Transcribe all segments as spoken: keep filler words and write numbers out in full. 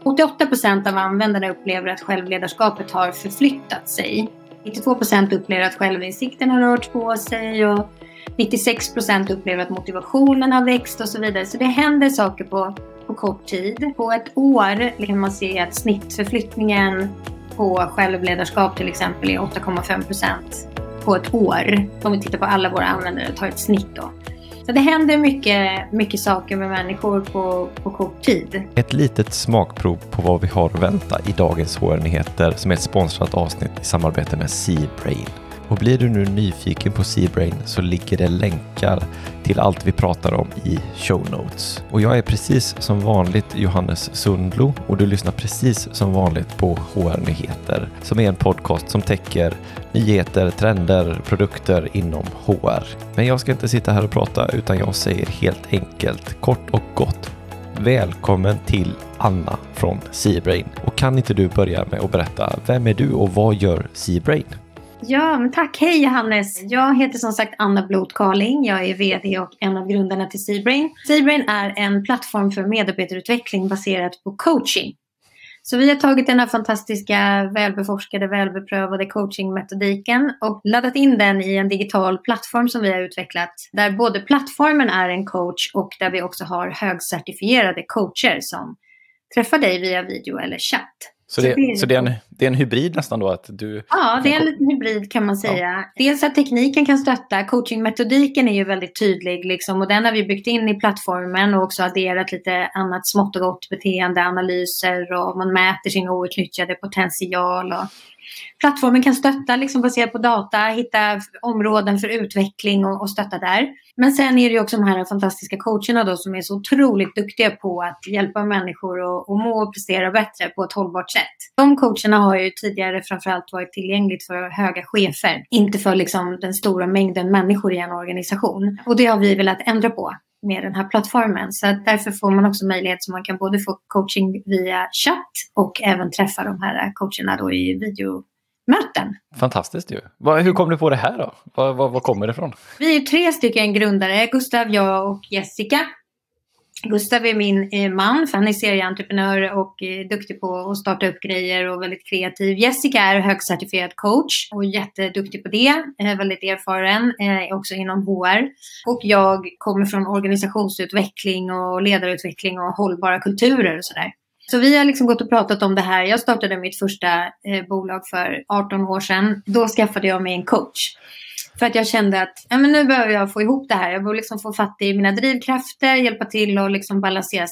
åttioåtta procent av användarna upplever att självledarskapet har förflyttat sig. nittiotvå procent upplever att självinsikten har rört på sig och nittiosex procent upplever att motivationen har växt och så vidare. Så det händer saker på, på kort tid. På ett år kan man se att snittförflyttningen på självledarskap till exempel är åtta komma fem procent på ett år. Om vi tittar på alla våra användare och tar ett snitt då. Så det händer mycket, mycket saker med människor på, på kort tid. Ett litet smakprov på vad vi har att vänta i dagens H R-nyheter som är ett sponsrat avsnitt i samarbete med ZBrain. Och blir du nu nyfiken på ZBrain så ligger det länkar till allt vi pratar om i show notes. Och jag är precis som vanligt Johannes Sundlo och du lyssnar precis som vanligt på H R-nyheter som är en podcast som täcker nyheter, trender, produkter inom H R. Men jag ska inte sitta här och prata utan jag säger helt enkelt, kort och gott, välkommen till Anna från ZBrain. Och kan inte du börja med att berätta, vem är du och vad gör ZBrain? Ja, men tack. Hej Johannes. Jag heter som sagt Anna Blot-Karling. Jag är vd och en av grundarna till ZBrain. ZBrain är en plattform för medarbetarutveckling baserat på coaching. Så vi har tagit den här fantastiska, välbeforskade, välbeprövade coachingmetodiken och laddat in den i en digital plattform som vi har utvecklat. Där både plattformen är en coach och där vi också har högcertifierade coacher som träffar dig via video eller chatt. Så, det, så, det, så det, är en, det är en hybrid nästan då? Att du ja, det är en liten hybrid kan man säga. Ja. Dels att tekniken kan stötta. Coachingmetodiken är ju väldigt tydlig liksom, och den har vi byggt in i plattformen och också adderat lite annat smått och gott beteendeanalyser och man mäter sin outnyttjade potential. Och plattformen kan stötta liksom, baserat på data, hitta områden för utveckling och, och stötta där. Men sen är det ju också de här fantastiska coacherna då som är så otroligt duktiga på att hjälpa människor att, att må och prestera bättre på ett hållbart sätt. De coacherna har ju tidigare framförallt varit tillgängligt för höga chefer, inte för liksom den stora mängden människor i en organisation. Och det har vi velat ändra på med den här plattformen. Så att därför får man också möjlighet så man kan både få coaching via chatt och även träffa de här coacherna då i videomöten. Fantastiskt ju. Hur kom du på det här då? Var, var, var kommer det ifrån? Vi är tre stycken grundare. Gustav, jag och Jessica. Gustav är min eh, man, för han är serieentreprenör och är duktig på att starta upp grejer och väldigt kreativ. Jessica är högcertifierad coach och jätteduktig på det, är väldigt erfaren, eh, också inom H R. Och jag kommer från organisationsutveckling och ledarutveckling och hållbara kulturer och sådär. Så vi har liksom gått och pratat om det här. Jag startade mitt första eh, bolag för arton år sedan. Då skaffade jag mig en coach. För att jag kände att ja, men nu behöver jag få ihop det här. Jag behöver liksom få fatt i mina drivkrafter. Hjälpa till att liksom balansera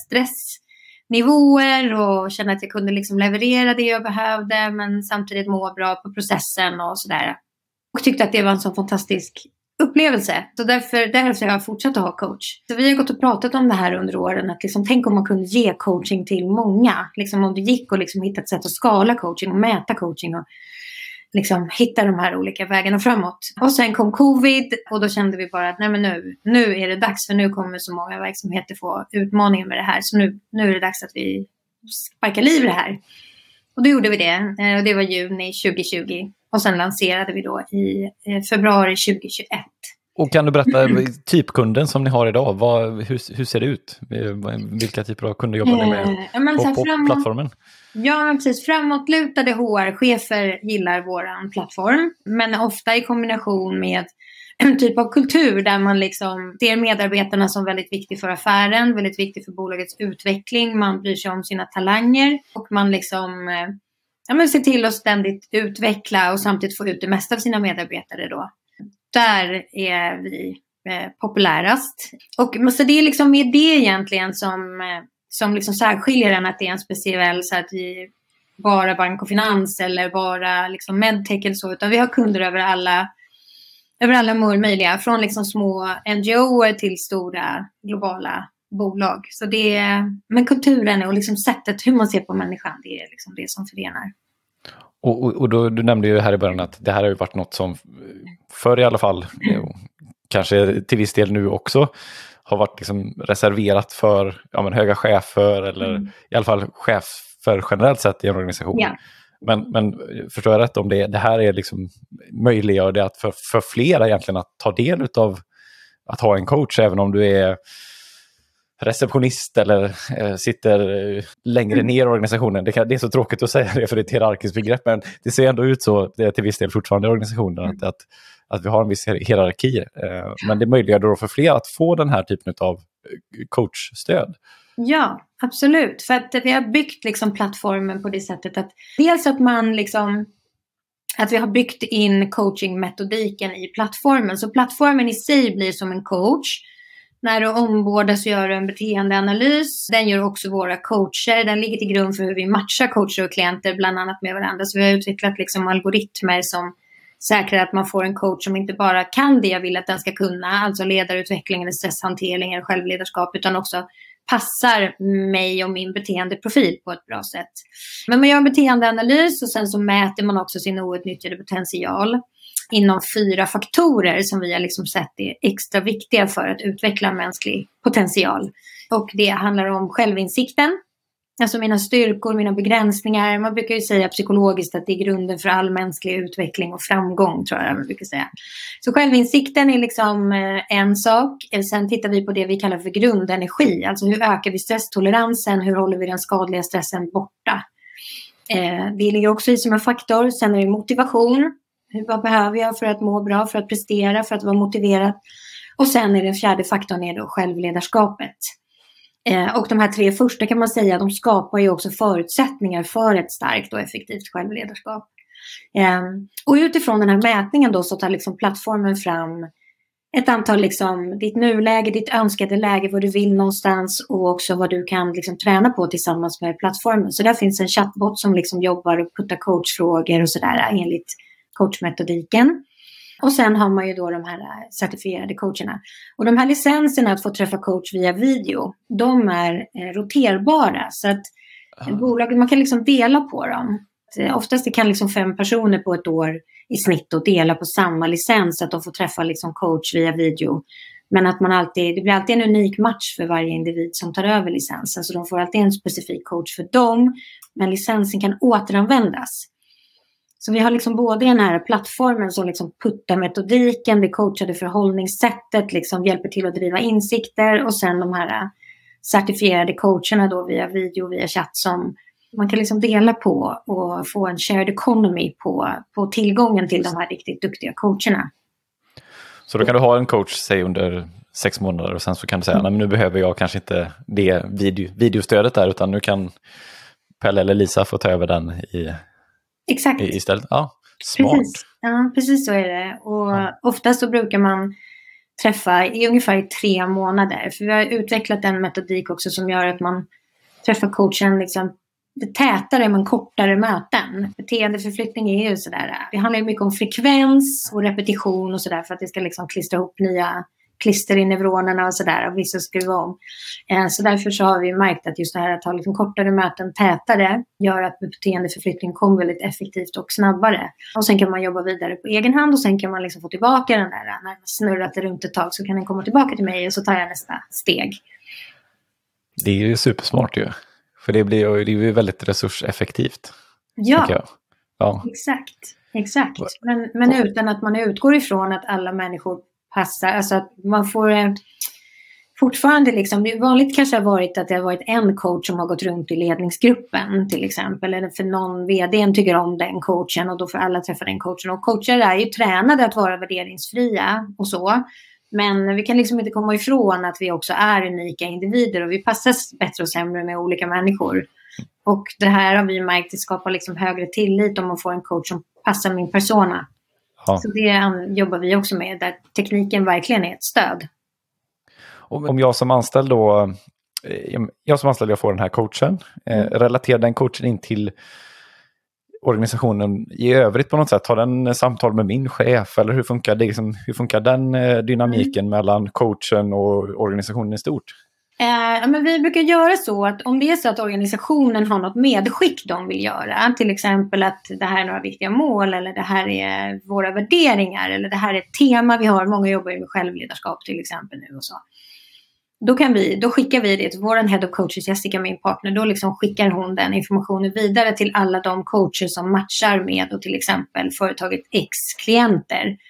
stressnivåer. Och känna att jag kunde liksom leverera det jag behövde. Men samtidigt må bra på processen och sådär. Och tyckte att det var en så fantastisk upplevelse. Så därför, därför har jag fortsatt att ha coach. Så vi har gått och pratat om det här under åren. Att liksom, tänk om man kunde ge coaching till många. Liksom om det gick och liksom hitta ett sätt att skala coaching och mäta coaching. Och liksom hitta de här olika vägarna framåt. Och sen kom covid och då kände vi bara att nej men nu, nu är det dags. För nu kommer så många verksamheter få utmaningar med det här. Så nu, nu är det dags att vi sparkar liv i det här. Och då gjorde vi det. Och det var juni tjugohundratjugo. Och sen lanserade vi då i februari tjugohundratjugoett. Och kan du berätta typkunden som ni har idag? Vad, hur, hur ser det ut? Vilka typer av kunder jobbar ni med ja, men på, så på framåt, plattformen? Ja, precis. Framåtlutade H R-chefer gillar våran plattform. Men ofta i kombination med en typ av kultur där man liksom ser medarbetarna som väldigt viktig för affären. Väldigt viktig för bolagets utveckling. Man bryr sig om sina talanger. Och man liksom ja, men ser till att ständigt utveckla och samtidigt få ut det mesta av sina medarbetare då. Där är vi eh, populärast. Och så det är liksom med det egentligen som, eh, som liksom särskiljer den att det är en speciell så att vi bara bank och finans eller bara liksom medtech eller så. Utan vi har kunder över alla, över alla möjliga. Från liksom små N G O:er till stora globala bolag. Så det är, men kulturen och liksom sättet hur man ser på människan, det är liksom det som förenar. Och, och, och då, du nämnde ju här i början att det här har ju varit något som förr i alla fall, mm. kanske till viss del nu också, har varit liksom reserverat för ja, men höga chefer eller mm. i alla fall chefer generellt sett i en organisation. Yeah. Men, men förstår jag rätt om det, det här är liksom möjliggör det att för, för flera egentligen att ta del av att ha en coach även om du är receptionist eller eh, sitter eh, längre ner i organisationen. Det, kan, det är så tråkigt att säga det för det är ett hierarkiskt begrepp, men det ser ändå ut så det är till viss del fortfarande i organisationen att, att, att vi har en viss hierarki. Eh, men det möjliggör då för fler att få den här typen av coachstöd. Ja, absolut. För att vi har byggt liksom plattformen på det sättet att dels att man liksom att vi har byggt in coachingmetodiken i plattformen. Så plattformen i sig blir som en coach. När du ombordas så gör du en beteendeanalys. Den gör också våra coacher. Den ligger till grund för hur vi matchar coacher och klienter bland annat med varandra. Så vi har utvecklat liksom algoritmer som säkrar att man får en coach som inte bara kan det jag vill att den ska kunna. Alltså ledarutveckling eller stresshantering eller självledarskap. Utan också passar mig och min beteendeprofil på ett bra sätt. Men man gör en beteendeanalys och sen så mäter man också sin outnyttjade potential inom fyra faktorer som vi har liksom sett är extra viktiga för att utveckla mänsklig potential. Och det handlar om självinsikten, alltså mina styrkor, mina begränsningar. Man brukar ju säga psykologiskt att det är grunden för all mänsklig utveckling och framgång, tror jag man brukar säga. Så självinsikten är liksom en sak. Sen tittar vi på det vi kallar för grundenergi. Alltså hur ökar vi stresstoleransen? Hur håller vi den skadliga stressen borta? Det ligger också i som en faktor. Sen är det motivation. Vad behöver jag för att må bra, för att prestera, för att vara motiverad? Och sen är den fjärde faktorn är då självledarskapet. Eh, och de här tre första kan man säga, de skapar ju också förutsättningar för ett starkt och effektivt självledarskap. Eh, och utifrån den här mätningen då så tar liksom plattformen fram ett antal liksom, ditt nuläge, ditt önskade läge, vad du vill någonstans och också vad du kan liksom träna på tillsammans med plattformen. Så där finns en chattbot som liksom jobbar och puttar coachfrågor och sådär enligt coachmetodiken. Och sen har man ju då de här certifierade coacherna. Och de här licenserna att få träffa coach via video, de är eh, roterbara. Så att uh-huh. bolaget, man kan liksom dela på dem. Oftast det kan liksom fem personer på ett år i snitt och dela på samma licens så att de får träffa liksom coach via video. Men att man alltid, det blir alltid en unik match för varje individ som tar över licensen. Så de får alltid en specifik coach för dem. Men licensen kan återanvändas. Så vi har liksom både den här plattformen som liksom puttar metodiken, det coachade förhållningssättet, liksom hjälper till att driva insikter och sen de här certifierade coacherna då via video, via chatt som man kan liksom dela på och få en shared economy på, på tillgången till de här riktigt duktiga coacherna. Så då kan du ha en coach, säg under sex månader och sen så kan du säga, mm. nej men nu behöver jag kanske inte det video, videostödet där utan nu kan Pelle eller Lisa få ta över den i... Exakt. Istället. Ja, smart. Precis. Ja, precis så är det. Och ja. Ofta så brukar man träffa i ungefär tre månader. För vi har utvecklat en metodik också som gör att man träffar coachen liksom tätare men kortare möten. Beteendeförflyttning är ju sådär. Det handlar ju mycket om frekvens och repetition och sådär för att det ska liksom klistra ihop nya klister i neuronerna och sådär och vissa skruva om. Så därför så har vi märkt att just det här att ha liksom kortare möten tätare gör att beteendeförflyttning kommer väldigt effektivt och snabbare. Och sen kan man jobba vidare på egen hand och sen kan man liksom få tillbaka den där, när man snurrat det runt ett tag så kan den komma tillbaka till mig och så tar jag nästa steg. Det är ju supersmart ju. För det blir ju, det är ju väldigt resurseffektivt. Ja, ja. exakt. exakt. Men, men utan att man utgår ifrån att alla människor passar. Alltså att man får eh, fortfarande liksom, det är vanligt kanske har varit att det har varit en coach som har gått runt i ledningsgruppen till exempel. Eller för någon vdn tycker om den coachen och då får alla träffa den coachen. Och coacher är ju tränade att vara värderingsfria och så. Men vi kan liksom inte komma ifrån att vi också är unika individer och vi passar bättre och sämre med olika människor. Och det här har vi märkt, det skapar liksom högre tillit om man får en coach som passar min persona. Ja. Så det jobbar vi också med, där tekniken verkligen är ett stöd. Om jag som anställd då, jag som anställd jag får den här coachen, mm. relaterar den coachen in till organisationen i övrigt på något sätt? Har den samtal med min chef eller hur funkar det? Liksom, hur funkar den dynamiken mm. mellan coachen och organisationen i stort? Eh, men vi brukar göra så att om det är så att organisationen har något medskick de vill göra, till exempel att det här är några viktiga mål eller det här är våra värderingar eller det här är ett tema vi har, många jobbar ju med självledarskap till exempel nu och så. Då, kan vi, då skickar vi det till vår head of coaches, Jessica, min partner, då liksom skickar hon den informationen vidare till alla de coacher som matchar med och till exempel företaget X klienter.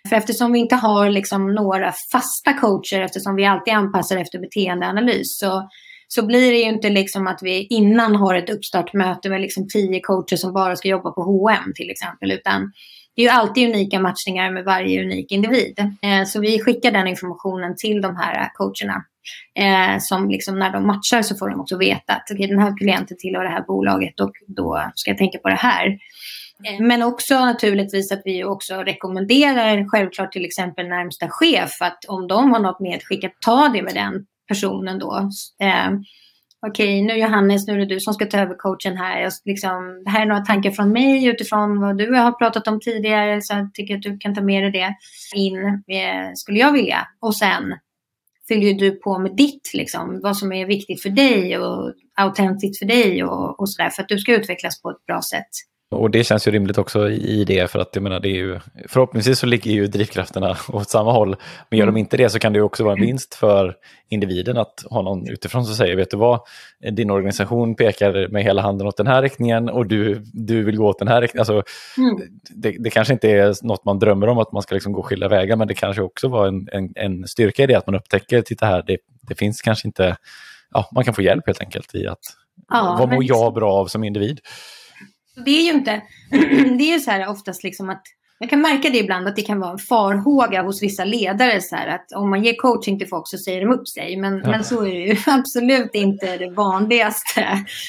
För eftersom vi inte har liksom några fasta coacher, eftersom vi alltid anpassar efter beteendeanalys, så, så blir det ju inte liksom att vi innan har ett uppstartmöte med liksom tio coacher som bara ska jobba på H och M till exempel, utan det är ju alltid unika matchningar med varje unik individ. Eh, så vi skickar den informationen till de här coacherna. Eh, som liksom när de matchar så får de också veta att okay, den här klienten tillhör det här bolaget och då ska jag tänka på det här. Eh, men också naturligtvis att vi också rekommenderar självklart till exempel närmsta chef att om de har något medskickat, ta det med den personen då. Eh, Okej, nu Johannes, nu är det du som ska ta över coachen här. Jag, liksom, det här är några tankar från mig utifrån vad du har pratat om tidigare. Så jag tycker att du kan ta med dig det in, eh, skulle jag vilja. Och sen fyller du på med ditt, liksom, vad som är viktigt för dig och autentiskt för dig och, och sådär. För att du ska utvecklas på ett bra sätt. Och det känns ju rimligt också i det, för att jag menar, det är ju, förhoppningsvis så ligger ju drivkrafterna åt samma håll, men gör de inte det så kan det ju också vara en vinst för individen att ha någon utifrån som säger, vet du vad, din organisation pekar med hela handen åt den här riktningen och du, du vill gå åt den här riktningen. Alltså, mm. det, det kanske inte är något man drömmer om att man ska liksom gå skilda vägar, men det kanske också var en, en, en styrka i det att man upptäcker, titta här, det, det finns kanske inte, ja, man kan få hjälp helt enkelt i att ja, vad mår jag bra av som individ. Det är ju inte, det är ju så här oftast liksom att, jag kan märka det ibland att det kan vara en farhåga hos vissa ledare så här att om man ger coaching till folk så säger de upp sig. Men, ja. men så är det ju absolut inte det vanligaste.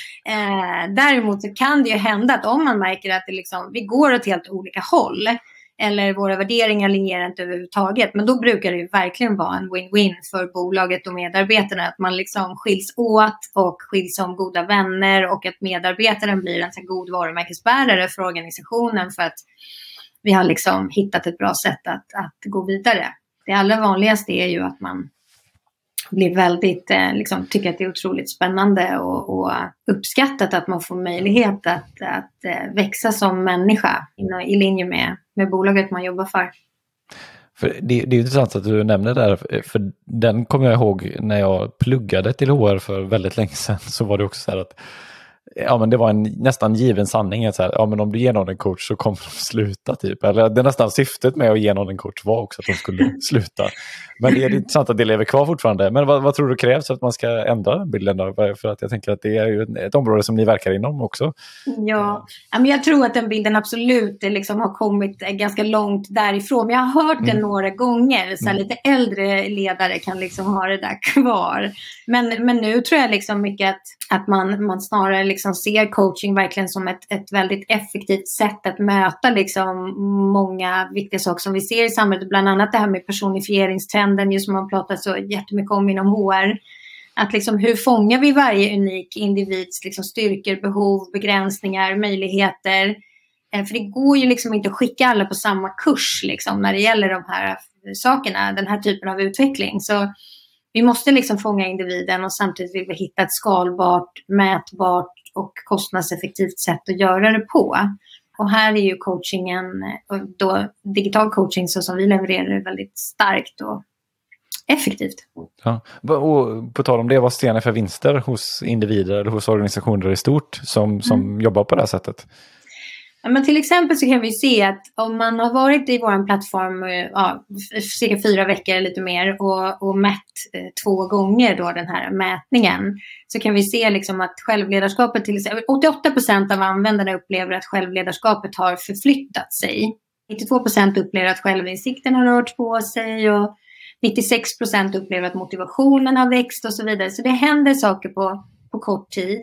Eh, däremot så kan det ju hända att om man märker att det liksom, vi går åt helt olika håll eller våra värderingar linjerar inte överhuvudtaget, men då brukar det ju verkligen vara en win-win för bolaget och medarbetarna, att man liksom skiljs åt och skiljs som goda vänner och att medarbetaren blir en så god varumärkesbärare för organisationen för att vi har liksom hittat ett bra sätt att, att gå vidare. Det allra vanligaste är ju att man blir väldigt, eh, liksom, tycker att det är otroligt spännande och, och uppskattat att man får möjlighet att, att eh, växa som människa i, i linje med, med bolaget man jobbar för. För det, det är intressant att du nämner det där, för den kommer jag ihåg när jag pluggade till H R för väldigt länge sedan, så var det också så här att ja, men det var en nästan given sanning att så här, ja, men om du ger någon en coach så kommer de sluta typ. Eller det nästan syftet med att ge någon en coach var också att de skulle sluta. Men det är intressant att det lever kvar fortfarande. Men vad, vad tror du krävs för att man ska ändra bilden då? För att jag tänker att det är ju ett, ett område som ni verkar inom också. Ja, men jag tror att den bilden absolut liksom har kommit ganska långt därifrån. Men jag har hört det mm. några gånger. Så här, mm. lite äldre ledare kan liksom ha det där kvar. Men, men nu tror jag liksom mycket att, att man, man snarare liksom ser coaching verkligen som ett, ett väldigt effektivt sätt att möta liksom många viktiga saker som vi ser i samhället. Bland annat det här med personifieringstrenden, just som man pratar så jättemycket om inom H R. Att liksom, hur fångar vi varje unik individs liksom styrkor, behov, begränsningar, möjligheter. För det går ju liksom inte att skicka alla på samma kurs liksom, när det gäller de här sakerna, den här typen av utveckling. Så vi måste liksom fånga individen och samtidigt vill vi hitta ett skalbart, mätbart och kostnadseffektivt sätt att göra det på. Och här är ju coachingen, och då digital coaching så som vi levererar, väldigt starkt och effektivt. Ja. Och på tal om det, vad ser ni för vinster hos individer eller hos organisationer i stort som, som mm. jobbar på det här sättet? Ja, men till exempel så kan vi se att om man har varit i vår plattform ja, cirka fyra veckor eller lite mer och, och mätt eh, två gånger då den här mätningen, så kan vi se liksom att självledarskapet, till exempel åttioåtta procent av användarna upplever att självledarskapet har förflyttat sig. nittiotvå procent upplever att självinsikten har rört på sig och nittiosex procent upplever att motivationen har växt och så vidare. Så det händer saker på, på kort tid.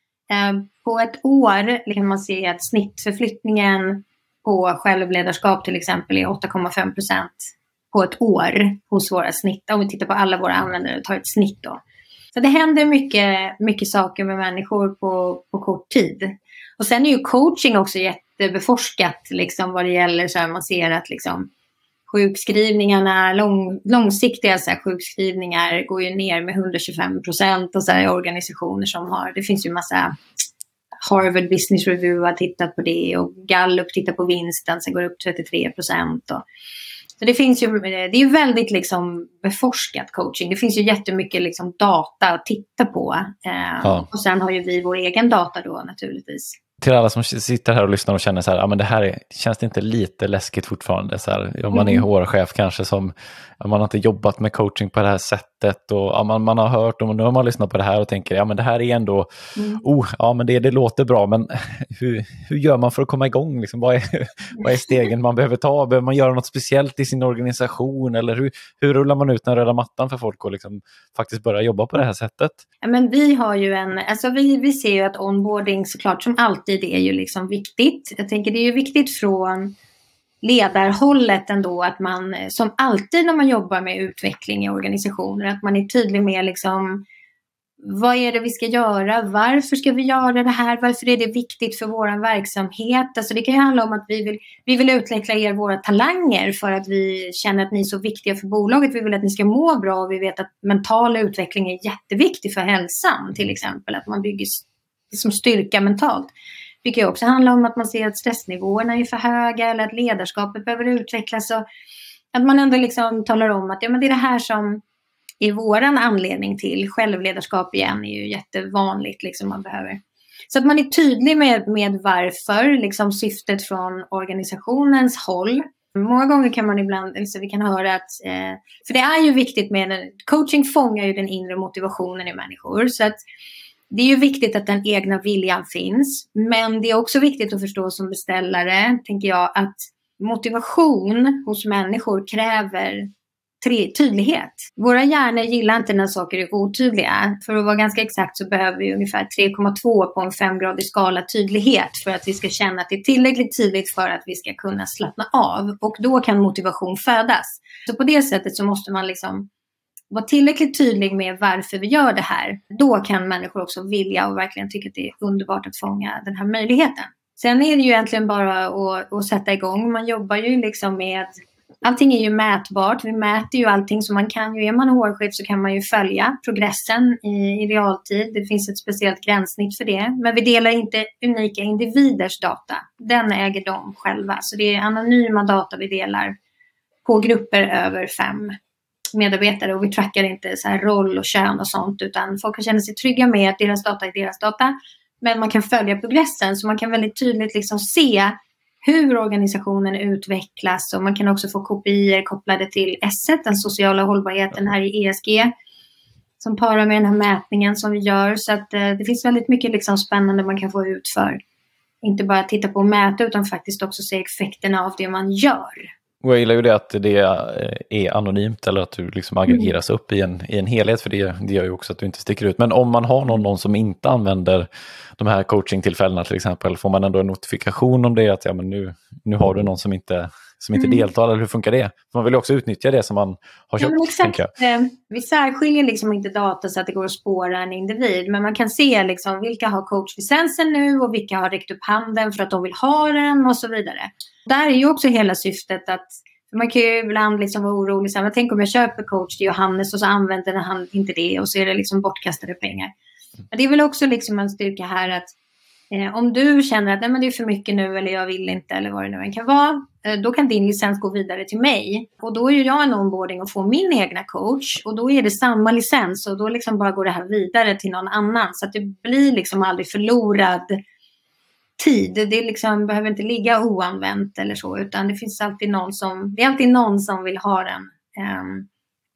På ett år kan man se att snittförflyttningen på självledarskap till exempel är åtta komma fem procent på ett år hos våra snitt. Om vi tittar på alla våra användare och tar ett snitt då. Så det händer mycket, mycket saker med människor på, på kort tid. Och sen är ju coaching också jättebeforskat liksom, vad det gäller så här, man ser att liksom, sjukskrivningarna, lång, långsiktiga så här, sjukskrivningar går ju ner med hundratjugofem procent och så här, organisationer som har, det finns ju en massa Harvard Business Review har tittat på det och Gallup tittar på vinsten så går upp trettiotre procent. Och, så det finns ju, det är ju väldigt liksom beforskat coaching. Det finns ju jättemycket liksom data att titta på. Eh, ja. Och sen har ju vi vår egen data då naturligtvis. till alla som sitter här och lyssnar och känner så här, ja men det här är, känns det inte lite läskigt fortfarande så här, om man är H R-chef kanske som, ja, man har inte jobbat med coaching på det här sättet och ja, man, man har hört och nu har man lyssnat på det här och tänker, ja men det här är ändå, mm. oh, ja men det, det låter bra, men hur, hur gör man för att komma igång liksom? Vad är, vad är stegen man behöver ta? Behöver man göra något speciellt i sin organisation eller hur, hur rullar man ut den röda mattan för folk och liksom faktiskt börja jobba på det här sättet? Ja, men vi har ju en, alltså vi, vi ser ju att onboarding såklart som alltid är ju liksom viktigt. Jag tänker det är ju viktigt från ledarhållet ändå att man som alltid när man jobbar med utveckling i organisationer att man är tydlig med liksom vad är det vi ska göra, varför ska vi göra det här, varför är det viktigt för vår verksamhet. Alltså det kan ju handla om att vi vill, vi vill utveckla er våra talanger för att vi känner att ni är så viktiga för bolaget, vi vill att ni ska må bra och vi vet att mental utveckling är jätteviktig för hälsan till exempel, att man bygger som styrka mentalt. Det kan ju också handla om att man ser att stressnivåerna är för höga eller att ledarskapet behöver utvecklas och att man ändå liksom talar om att ja, men det är det här som är våran anledning till självledarskap igen är ju jättevanligt liksom man behöver. Så att man är tydlig med, med varför liksom syftet från organisationens håll. Många gånger kan man ibland, alltså vi kan höra att, eh, för det är ju viktigt med, coaching fångar ju den inre motivationen i människor så att det är ju viktigt att den egna viljan finns, men det är också viktigt att förstå som beställare, tänker jag, att motivation hos människor kräver tre, tydlighet. Våra hjärnor gillar inte när saker är otydliga. För att vara ganska exakt så behöver vi ungefär tre komma två på en femgradig skala tydlighet för att vi ska känna att det är tillräckligt tydligt för att vi ska kunna slappna av. Och då kan motivation födas. Så på det sättet så måste man liksom vara tillräckligt tydlig med varför vi gör det här. Då kan människor också vilja och verkligen tycka att det är underbart att fånga den här möjligheten. Sen är det ju egentligen bara att, att sätta igång. Man jobbar ju liksom med, allting är ju mätbart. Vi mäter ju allting så man kan ju, är man H R-chef så kan man ju följa progressen i, i realtid. Det finns ett speciellt gränssnitt för det. Men vi delar inte unika individers data. Den äger de själva. Så det är anonyma data vi delar på grupper över fem medarbetare och vi trackar inte så här roll och kön och sånt utan folk kan känna sig trygga med att deras data är deras data men man kan följa progressen så man kan väldigt tydligt liksom se hur organisationen utvecklas och man kan också få kopior kopplade till S ett, den sociala hållbarheten här i E S G som parar med den här mätningen som vi gör så att eh, det finns väldigt mycket liksom spännande man kan få ut för inte bara titta på och mäta utan faktiskt också se effekterna av det man gör. Och jag gillar ju det att det är anonymt eller att du liksom aggregeras upp i en, i en helhet för det, det gör ju också att du inte sticker ut. Men om man har någon, någon som inte använder de här coachingtillfällena till exempel, får man ändå en notifikation om det att ja, men nu, nu har du någon som inte, som inte mm. deltar eller hur funkar det? Man vill ju också utnyttja det som man har köpt. Ja, exakt. Vi särskiljer liksom inte data så att det går att spåra en individ men man kan se liksom vilka har coachlicensen nu och vilka har räckt upp handen för att de vill ha den och så vidare. Där är ju också hela syftet att man kan ju ibland liksom vara orolig. Så här, tänk om jag köper coach till Johannes och så använder han inte det och så är det liksom bortkastade pengar. Men det är väl också liksom en styrka här att eh, om du känner att nej, men det är för mycket nu eller jag vill inte eller vad det nu än kan vara. Eh, då kan din licens gå vidare till mig. Och då är ju jag en onboarding och får min egna coach. Och då är det samma licens och då liksom bara går det här vidare till någon annan. Så att det blir liksom aldrig förlorad tid. Det liksom, behöver inte ligga oanvänt eller så utan det finns alltid någon som, det är alltid någon som vill ha den. Um.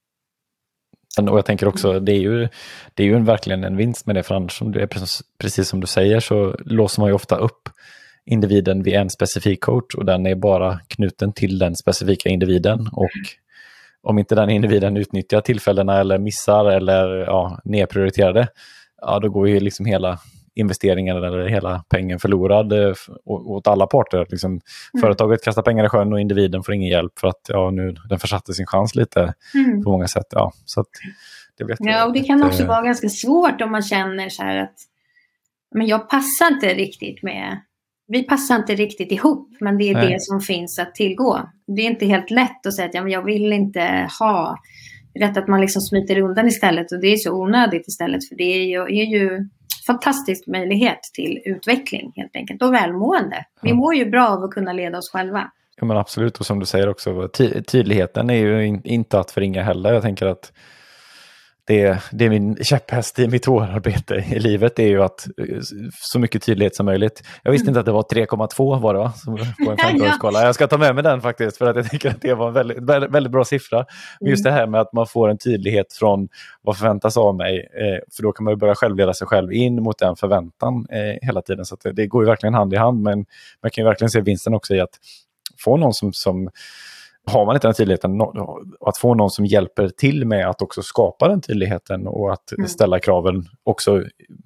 Och jag tänker också, det är ju, det är ju en, verkligen en vinst med det för annars som det är precis, precis som du säger så låser man ju ofta upp individen vid en specifik coach och den är bara knuten till den specifika individen och om inte den individen utnyttjar tillfällena eller missar eller ja, nedprioriterar det, ja då går ju liksom hela investeringen eller hela pengen förlorad åt alla parter. Liksom, mm. Företaget kastar pengar i sjön och individen får ingen hjälp för att ja, nu, den försatte sin chans lite mm. på många sätt. Ja, så att det blir ja, och det kan också vara ganska svårt om man känner så här att men jag passar inte riktigt med vi passar inte riktigt ihop men det är Nej. Det som finns att tillgå. Det är inte helt lätt att säga att ja, men jag vill inte ha rätt att man liksom smiter undan istället och det är så onödigt istället för det är ju, är ju fantastisk möjlighet till utveckling helt enkelt och välmående. Vi mår ju bra av att kunna leda oss själva. Ja men absolut och som du säger också ty- tydligheten är ju in- inte att förringa heller. Jag tänker att det, det är min käpphäst i mitt H R-arbete i livet, det är ju att så mycket tydlighet som möjligt. Jag visste inte att det var tre komma två var det va? Som på en femtonårsskala. Jag ska ta med mig den faktiskt för att jag tycker att det var en väldigt, väldigt, väldigt bra siffra. Men just det här med att man får en tydlighet från vad förväntas av mig, eh, för då kan man ju börja självleda sig själv in mot den förväntan eh, hela tiden. Så att det, det går ju verkligen hand i hand, men man kan ju verkligen se vinsten också i att få någon som, som har man inte den tydligheten, att få någon som hjälper till med att också skapa den tydligheten och att mm. ställa kraven också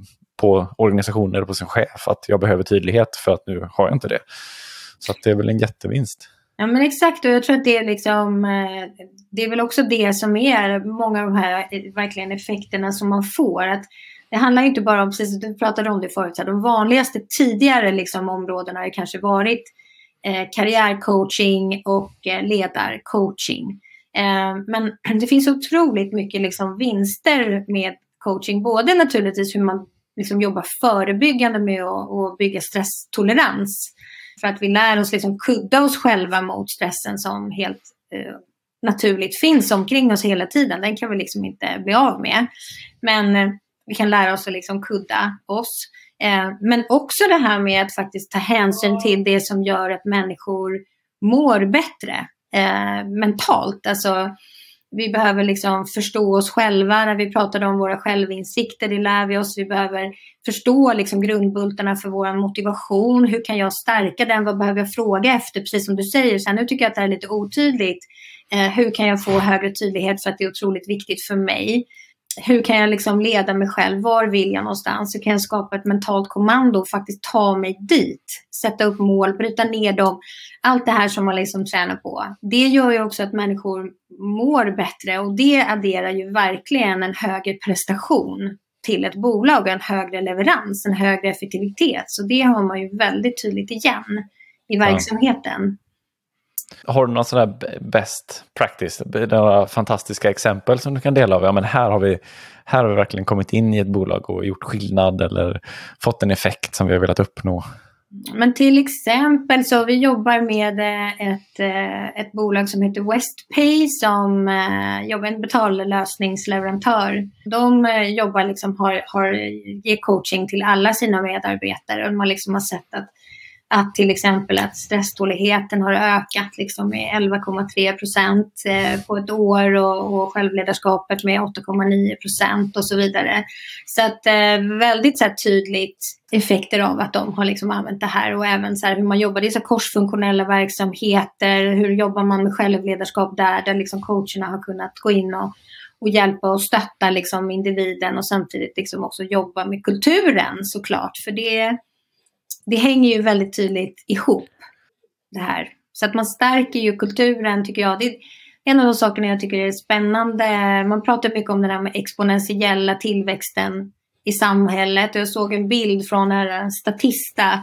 på organisationer och på sin chef att jag behöver tydlighet för att nu har jag inte det. Så att det är väl en jättevinst. Ja men exakt, och jag tror att det är liksom det är väl också det som är många av de här verkligen effekterna som man får. Att det handlar inte bara om, precis du pratade om det förut, så de vanligaste tidigare liksom områdena har kanske varit Eh, karriärcoaching och eh, ledarcoaching. Eh, men det finns otroligt mycket liksom, vinster med coaching. Både naturligtvis hur man liksom, jobbar förebyggande med att, att bygga stresstolerans. För att vi lär oss liksom, kudda oss själva mot stressen som helt eh, naturligt finns omkring oss hela tiden. Den kan vi liksom inte bli av med. Men eh, vi kan lära oss att liksom, kudda oss. Men också det här med att faktiskt ta hänsyn till det som gör att människor mår bättre eh, mentalt. Alltså vi behöver liksom förstå oss själva. När vi pratade om våra självinsikter, det lär vi oss. Vi behöver förstå liksom grundbultarna för vår motivation. Hur kan jag stärka den? Vad behöver jag fråga efter? Precis som du säger. Sen nu tycker jag att det är lite otydligt. Eh, hur kan jag få högre tydlighet för att det är otroligt viktigt för mig? Hur kan jag liksom leda mig själv? Var vill jag någonstans? Hur kan jag skapa ett mentalt kommando och faktiskt ta mig dit? Sätta upp mål, bryta ner dem. Allt det här som man liksom tränar på. Det gör ju också att människor mår bättre. Och det adderar ju verkligen en högre prestation till ett bolag. En högre leverans, en högre effektivitet. Så det har man ju väldigt tydligt igen i verksamheten. Har du någon sån här best practice, några fantastiska exempel som du kan dela av? Ja, men här har vi, här har vi verkligen kommit in i ett bolag och gjort skillnad eller fått en effekt som vi har velat uppnå. Men till exempel så vi jobbar med ett, ett bolag som heter Westpay som jobbar en betallösningsleverantör. De jobbar liksom, har, har, ger coaching till alla sina medarbetare och man liksom har sett att Att till exempel att stresståligheten har ökat liksom med elva komma tre procent på ett år och, och självledarskapet med åtta komma nio procent och så vidare. Så att eh, väldigt så här, tydligt effekter av att de har liksom använt det här och även så här, hur man jobbar i så korsfunktionella verksamheter. Hur jobbar man med självledarskap där, där liksom coacherna har kunnat gå in och, och hjälpa och stötta liksom individen och samtidigt liksom också jobba med kulturen såklart. För det Det hänger ju väldigt tydligt ihop det här. Så att man stärker ju kulturen tycker jag. Det är en av de sakerna jag tycker är spännande. Man pratar mycket om den här med exponentiella tillväxten i samhället. Jag såg en bild från en Statista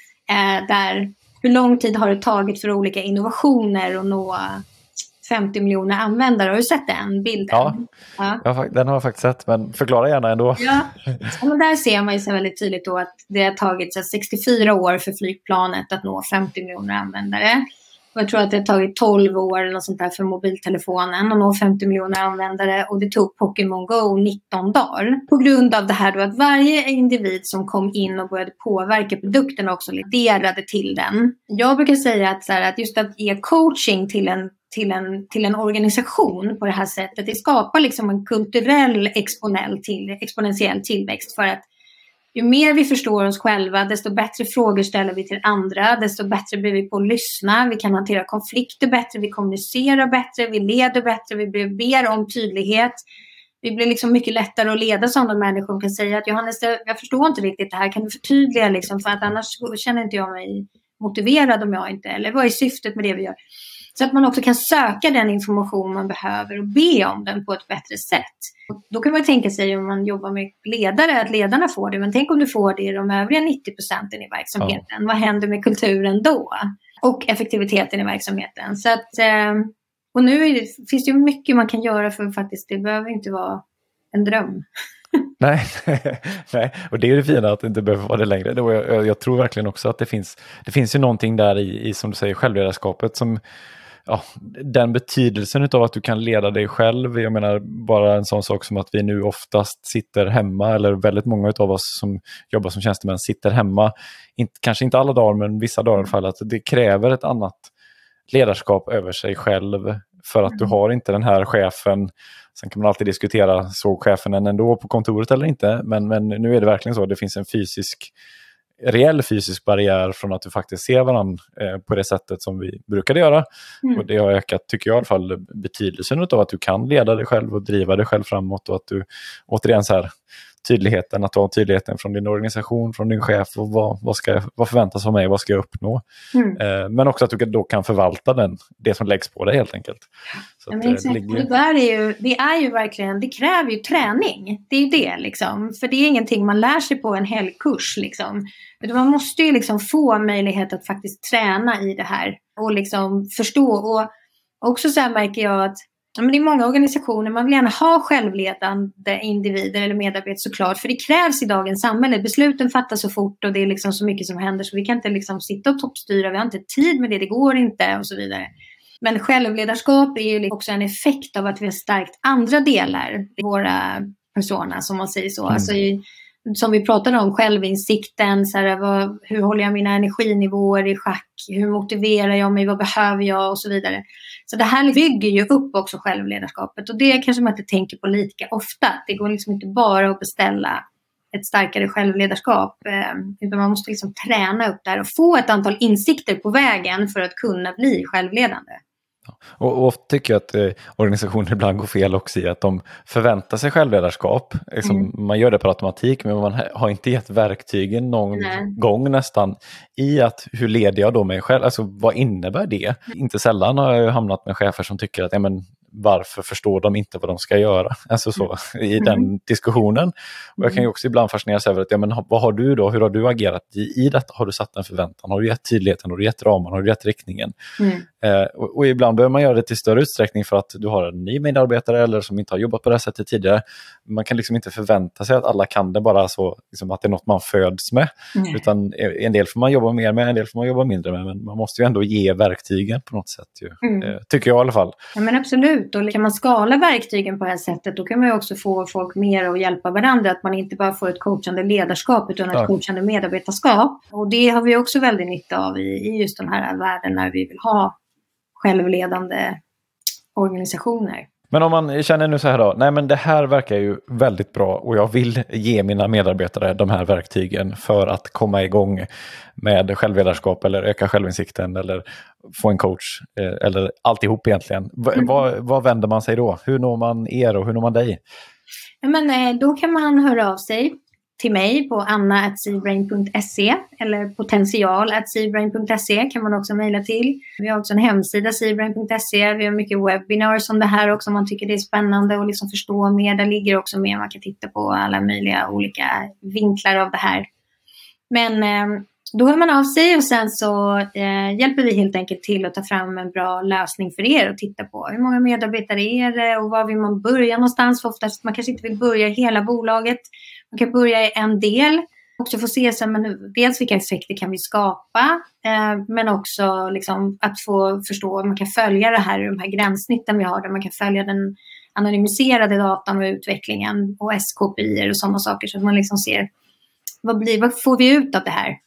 eh, där hur lång tid har det tagit för olika innovationer att nå femtio miljoner användare. Har du sett den bilden? Ja, ja. Jag, den har jag faktiskt sett, men förklara gärna ändå. Ja, och där ser man ju så väldigt tydligt då att det har tagit så sextiofyra år för flygplanet att nå femtio miljoner användare. Och jag tror att det har tagit tolv år eller något sånt där för mobiltelefonen att nå femtio miljoner användare. Och det tog Pokémon Go nitton dagar. På grund av det här då att varje individ som kom in och började påverka produkten också levererade till den. Jag brukar säga att, så här, att just att ge coaching till en Till en, till en organisation på det här sättet. Det skapar liksom en kulturell exponell till, exponentiell tillväxt. För att ju mer vi förstår oss själva, desto bättre frågor ställer vi till andra. Desto bättre blir vi på att lyssna. Vi kan hantera konflikter bättre. Vi kommunicerar bättre. Vi leder bättre. Vi blir mer om tydlighet. Vi blir liksom mycket lättare att leda sådana människor som kan säga att Johannes, jag förstår inte riktigt det här. Kan du förtydliga liksom? För att annars känner inte jag mig motiverad om jag inte. Eller vad är syftet med det vi gör? Så att man också kan söka den information man behöver och be om den på ett bättre sätt. Och då kan man tänka sig om man jobbar med ledare att ledarna får det. Men tänk om du får det i de övriga nittio procenten i verksamheten. Ja. Vad händer med kulturen då? Och effektiviteten i verksamheten. Så att, och nu är det, finns det ju mycket man kan göra för faktiskt det behöver inte vara en dröm. Nej, nej, och det är det fina att det inte behöver vara det längre. Jag, jag tror verkligen också att det finns, det finns ju någonting där i, i som du säger, självledarskapet som ja, den betydelsen av att du kan leda dig själv. Jag menar bara en sån sak som att vi nu oftast sitter hemma, eller väldigt många av oss som jobbar som tjänstemän sitter hemma. Inte, kanske inte alla dagar, men vissa dagar i alla fall. Att det kräver ett annat ledarskap över sig själv, för att du har inte den här chefen. Sen kan man alltid diskutera, såg chefen en ändå på kontoret eller inte, men, men nu är det verkligen så. Det finns en fysisk reell fysisk barriär från att du faktiskt ser varandra eh, på det sättet som vi brukade göra. Mm. Och det har ökat, tycker jag i alla fall, betydelsen av att du kan leda dig själv och driva dig själv framåt, och att du återigen så här tydligheten, att ta tydligheten från din organisation, från din chef, och vad, vad, ska, vad förväntas av mig, vad ska jag uppnå. Mm. Eh, men också att du då kan förvalta den, det som läggs på dig helt enkelt. Så ja, att, men exakt. Det, ligger... det, där är ju, det är ju verkligen, det kräver ju träning. Det är ju det liksom. För det är ingenting man lär sig på en helgkurs liksom. Man måste ju liksom få möjlighet att faktiskt träna i det här och liksom förstå. Och också så här märker jag att ja, men det är många organisationer, man vill gärna ha självledande individer eller medarbetare såklart. För det krävs i dagens samhälle. Besluten fattas så fort och det är liksom så mycket som händer. Så vi kan inte liksom sitta och toppstyra, vi har inte tid med det, det går inte och så vidare. Men självledarskap är ju också en effekt av att vi har stärkt andra delar i våra personer, som man säger så. Mm. Alltså i, som vi pratade om, självinsikten, så här, vad, hur håller jag mina energinivåer i schack, hur motiverar jag mig, vad behöver jag och så vidare. Så det här bygger ju upp också självledarskapet, och det kanske man inte tänker på lika ofta. Det går liksom inte bara att beställa ett starkare självledarskap, utan man måste liksom träna upp det här och få ett antal insikter på vägen för att kunna bli självledande. Och, och tycker jag att eh, organisationer ibland går fel också i att de förväntar sig självledarskap. Liksom, mm. Man gör det per automatik, men man har inte gett verktygen någon Nej. gång nästan i att hur leder jag då mig själv? Alltså vad innebär det? Mm. Inte sällan har jag hamnat med chefer som tycker att ja, men, varför förstår de inte vad de ska göra? Alltså så, i den mm. diskussionen. Och jag kan ju också ibland fascineras över att, ja, men vad har du då? Hur har du agerat i, i detta? Har du satt en förväntan? Har du gett tydligheten? Har du gett ramen? Har du gett riktningen? Mm. Eh, och, och ibland behöver man göra det till större utsträckning för att du har en ny medarbetare eller som inte har jobbat på det här sättet tidigare. Man kan liksom inte förvänta sig att alla kan det bara så, liksom att det är något man föds med. Mm. Utan en del får man jobba mer med, en del får man jobba mindre med. Men man måste ju ändå ge verktygen på något sätt. Ju. Mm. Eh, tycker jag i alla fall. Ja, men absolut. Och kan man skala verktygen på det här sättet, då kan man ju också få folk mer att hjälpa varandra. Att man inte bara får ett coachande ledarskap utan ett ja. coachande medarbetarskap. Och det har vi också väldigt nytta av i, i just den här världen när vi vill ha självledande organisationer. Men om man känner nu så här då, nej men det här verkar ju väldigt bra och jag vill ge mina medarbetare de här verktygen för att komma igång med självledarskap eller öka självinsikten eller få en coach eh, eller alltihop egentligen. V- mm. vad, vad vänder man sig då? Hur når man er och hur når man dig? Ja, men, då kan man höra av sig till mig på anna at seabrain punkt se eller potential at seabrain punkt se kan man också mejla till. Vi har också en hemsida, seabrain punkt se. Vi har mycket webinars om det här också om man tycker det är spännande och liksom förstå mer. Där ligger också mer, man kan titta på alla möjliga olika vinklar av det här. Men eh, då hör man av sig och sen så eh, hjälper vi helt enkelt till att ta fram en bra lösning för er och titta på hur många medarbetare är det och var vill man börja någonstans. För oftast man kanske inte vill börja i hela bolaget. Man kan börja i en del. Också få se så, men dels vilka effekter kan vi skapa. Eh, men också liksom, att få förstå att man kan följa det här, de här gränssnitten vi har. Där man kan följa den anonymiserade datan och utvecklingen. Och S K P I och sådana saker. Så att man liksom ser vad, blir, vad får vi ut av det här.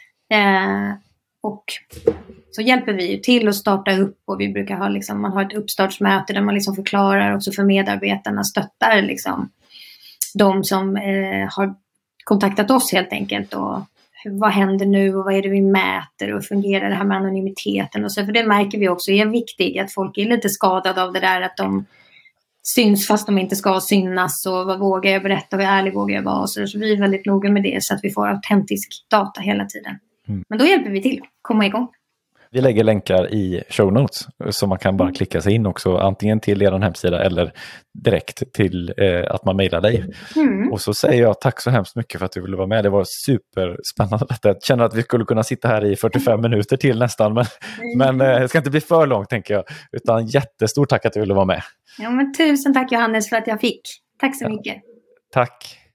Eh, och så hjälper vi ju till att starta upp. Och vi brukar ha liksom, man har ett uppstartsmöte där man liksom förklarar också för medarbetarna. Stöttar liksom de som eh, har kontaktat oss helt enkelt och vad händer nu och vad är det vi mäter och fungerar det här med anonymiteten och så, för det märker vi också är viktigt att folk är lite skadade av det där att de syns fast de inte ska synas och vad vågar jag berätta och hur ärlig vågar jag vara och så, så vi är väldigt noga med det så att vi får autentisk data hela tiden. Mm. Men då hjälper vi till att komma igång. Vi lägger länkar i show notes så man kan bara klicka sig in också antingen till er hemsida eller direkt till eh, att man mejlar dig. Mm. Och så säger jag tack så hemskt mycket för att du ville vara med. Det var superspännande. Jag känner att vi skulle kunna sitta här i fyrtiofem minuter till nästan men, mm. men eh, det ska inte bli för långt tänker jag. Utan jättestort tack att du ville vara med. Ja, men tusen tack Johannes för att jag fick. Tack så ja. mycket. Tack.